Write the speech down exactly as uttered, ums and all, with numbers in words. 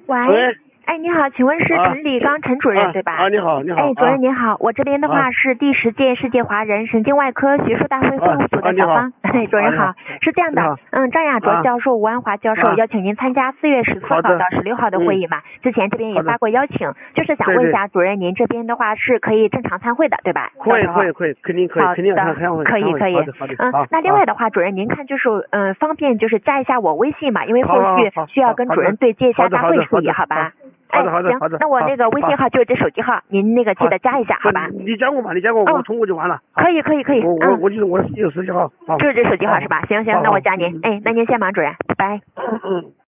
喂， 喂， 哎，你好，请问是啊陈礼刚陈主任、 啊对吧？ 啊，你好，你好。 哎，主任您好，我这边的话啊是第十届世界华人神经外科学术大会会务组的小芳。哎，主任好，是这样的，嗯，张亚卓教授、吴安华教授邀请您参加四月十四号到十六号的会议嘛？之前这边也发过邀请，就是想问一下主任，您这边的话是可以正常参会的，对吧？ 可以，可以，可以，肯定可以，肯定参会。 可以，可以。嗯，那另外的话，主任您看就是嗯方便就是加一下我微信嘛，因为后续需要跟主任对接一下大会数据，好吧？ 好的，好的，好的。那我那个微信号就是这手机号，您那个记得加一下，好吧？ 你加我嘛，你加我，我通过就完了。 可以，可以，可以。 我我我就是我有手机号。 就是这手机号是吧？行行，那我加您。哎，那您先忙，主任，拜拜。 嗯嗯。